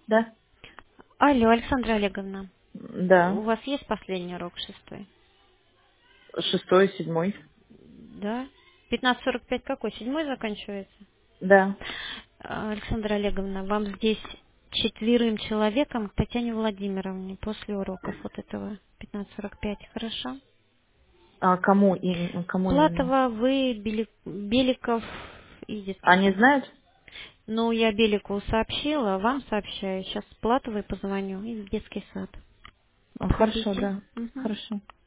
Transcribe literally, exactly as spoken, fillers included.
Да. Алло, Александра Олеговна, у Да. вас есть последний урок шестой? Шестой, седьмой. Да? пятнадцать сорок пять какой? Седьмой заканчивается? Да. А, Александра Олеговна, вам здесь четверым человеком к Татьяне Владимировне после уроков вот этого пятнадцать сорок пять, хорошо? А кому, и, кому именно? Платова, вы, Бели- Беликов и детский Они сад. знают? Ну, я Беликову сообщила, вам сообщаю. Сейчас Платовой позвоню и в детский сад. А, хорошо, Подходите. да. Мгм. Хорошо.